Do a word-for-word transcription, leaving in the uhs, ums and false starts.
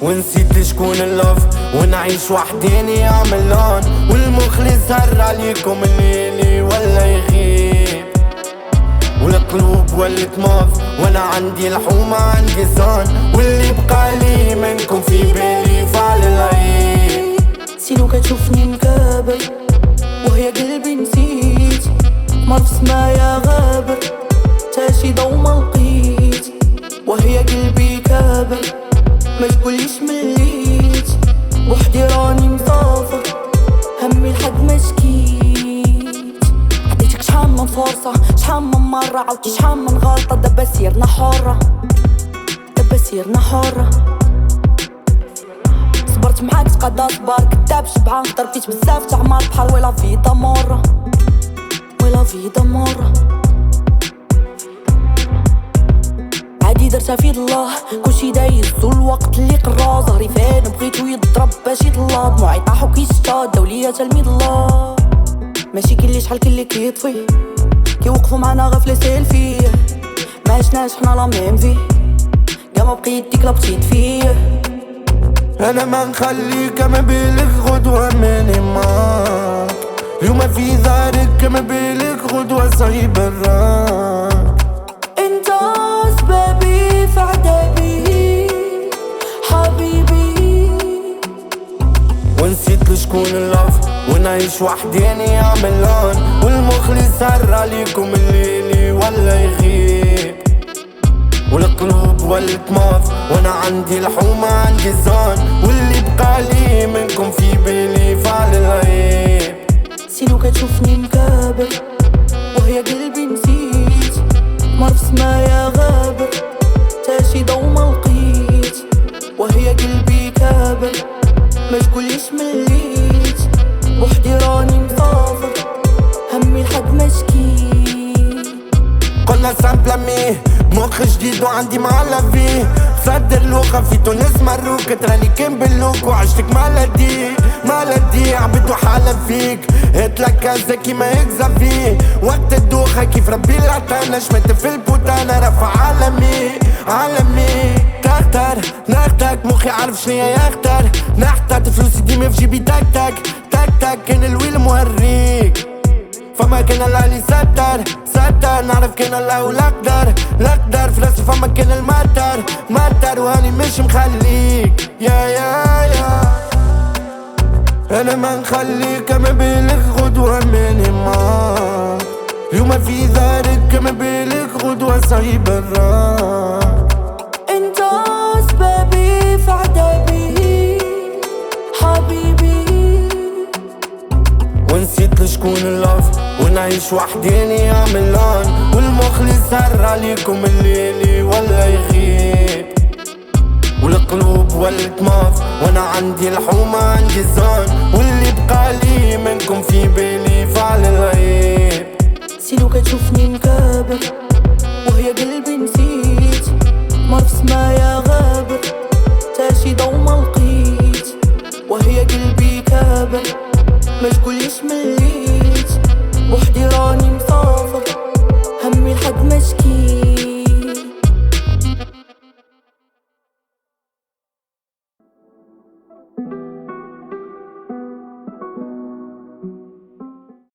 ونسيت شكون اللوف ونعيش وحديني عملان، والمخلص هر عليكم الليلي ولا يغيب، والقلوب ولت موف وانا عندي الحومة عندي زان، واللي بقى لي منكم في بالي فعل العيب. سيلو كتشوفني مكابر وهي قلبي نسيت، مرف سمايا غابر تاشي ضو ملقيت، وهي قلبي كابر ما تقوليش مليت، وحدي راني مسافر همي لحد ما شكيت. عطيتك شحال من فرصة شحال من مرة عاودتي شحال من غلطة، دابا سيرنا حرة دابا سيرنا حرة. صبرت معاك تقدا صبر كداب شبعان نهضر فيك بزاف تعمر بحال ويلا فيدا مرة ويلا فيدا مرة. عادي درتها في الله كلشي دايزو الوقت اللي قرا، ظهري فين بغيتو يضرب باش يطلع، دموعي طاحو كيشتا داو ليا تلميذ الله. ماشي كاين لي شحال كاين لي كيطفي كيوقفو معانا غفلة سيلفي، ما عشناش حنا لا ميم في كاع ما بقيت ديك لا بقيت فيه. انا ما نخليك ما بالك غدوة ماني معاك، اليوم في دارك ما بالك غدوة صعيب الراك. انت سبابي في عذابي حبيبي، ونسيت لشكون اللوف ونعيش وحديني عملان، والمخلص هر عليكم الليلي ولا يغيب، والقلوب ولت موف وانا عندي الحومة عندي زان، واللي بقى لي منكم في بالي فعل العيب. سيلو كتشوفني مكابر وهي قلبي نسيت، مرف سمايا غابر تاشي ضو ملقيت، وهي قلبي كابر ما تقوليش مليت، وحدي راني مسافر همي لحد ما شكيت. قلنا سامبلامي مخ جديد وعندي معلب فيه، صدر لوخة في تونس مروك تراني كان باللوك وعشتك مالدي مالدي عبد وحالة فيك اتلك زكي ما يكذب فيه، وقت الدوخة كيف ربي العتانة شمت في البوتانة رفع عالمي عالمي. تختار نختك مخي عارف شنيا يختار، نحتاج فلوسي ديما في جيبي تك تك تك تك، كان الويل موريك فما كان الله اللي ستر ستر، نعرف كان الله والأقدر الأقدر في راسي فما كان المطر مطر، وهاني مش مخليك يا يا يا. أنا ما نخليك ما بالك غدوة ماني معاك، اليوم في دارك ما بالك غدوة صعيب الراك. انت سبابي في عذابي حبيبي، ونسيت لشكون اللوف ونعيش وحديني عملان، والمخلص هر عليكم الليلي ولا يغيب، والقلوب ولت موف وانا عندي الحومة عندي زان، واللي بقى لي منكم في بالي فعل العيب. سيلو كتشوفني مكابر